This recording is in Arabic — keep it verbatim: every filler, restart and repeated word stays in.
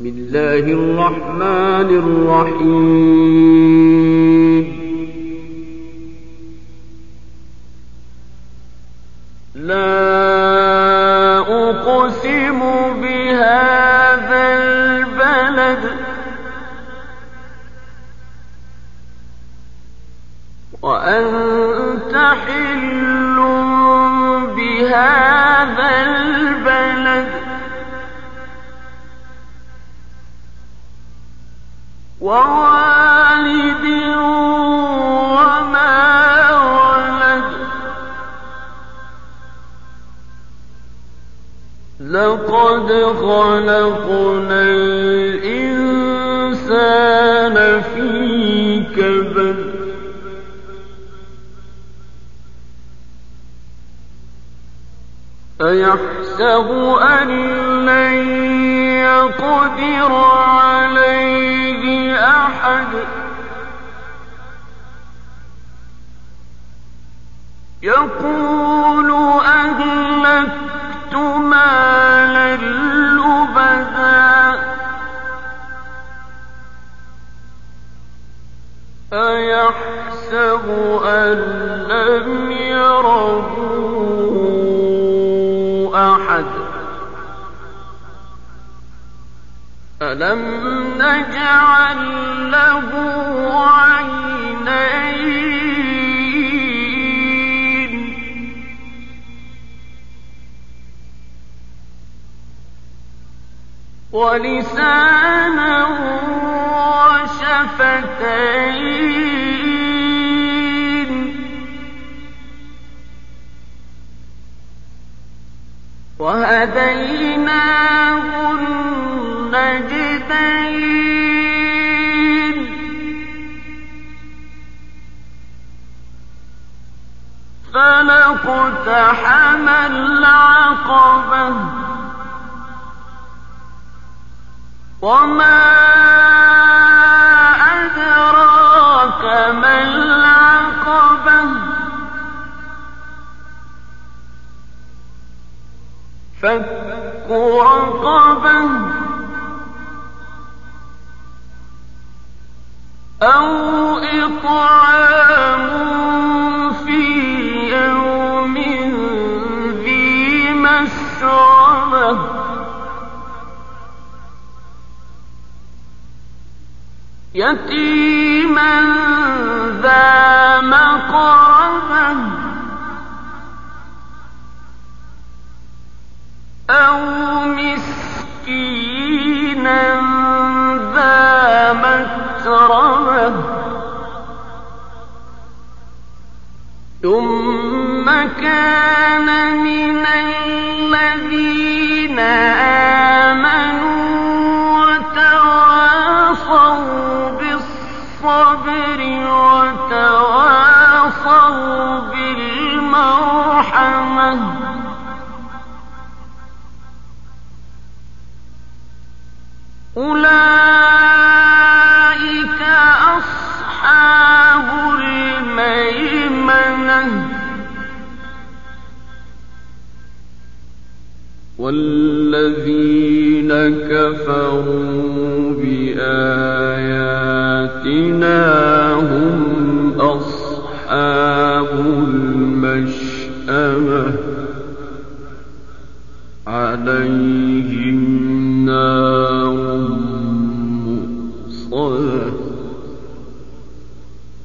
بسم الله الرحمن الرحيم لا أقسم بهذا البلد وأنت حل بهذا البلد ووالد وما ولد لقد خلقنا الإنسان في كبد أيحسب أن لن يقدر عليه أحد يقول أهلكت مالا لبدا أيحسب أن لم يره أحد ألم نجعل له عينين ولسانا وشفتين وهديناه النجدين فلاقتحم العقبة وما أدراك ما العقبة فك رقبة أو إطعام في يوم ذي مسغبة يتيما ذا مقربة أو مسكينا ذا متربة ثم كان من الذين آمنوا وتواصوا بالصبر وتواصوا بالمرحمة أولئك أصحاب الميمنة والذين كفروا بآياتنا هم أصحاب المشأمة عليهم نار مؤصدة